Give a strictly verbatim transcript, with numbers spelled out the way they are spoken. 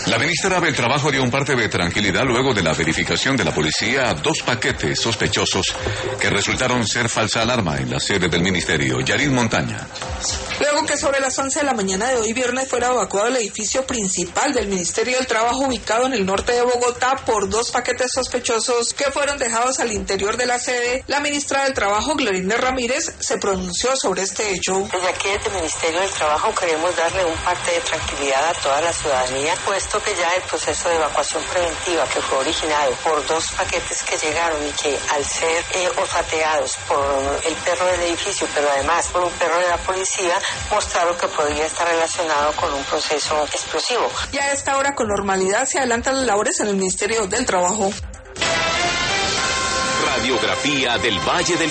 La ministra del Trabajo dio un parte de tranquilidad luego de la verificación de la policía a dos paquetes sospechosos que resultaron ser falsa alarma en la sede del ministerio. Yarin Montaña. Luego que sobre las once de la mañana de hoy viernes fuera evacuado el edificio principal del Ministerio del Trabajo ubicado en el norte de Bogotá por dos paquetes sospechosos que fueron dejados al interior de la sede, la ministra del Trabajo, Glorinda Ramírez, se pronunció sobre este hecho. Desde aquí, desde el Ministerio del Trabajo, queremos darle un parte de tranquilidad a toda la ciudadanía, puesto que ya el proceso de evacuación preventiva que fue originado por dos paquetes que llegaron y que al ser eh, olfateados por el perro del edificio, pero además por un perro de la policía, mostraron que podría estar relacionado con un proceso explosivo. Ya a esta hora con normalidad se adelantan las labores en el Ministerio del Trabajo. Radiografía del Valle del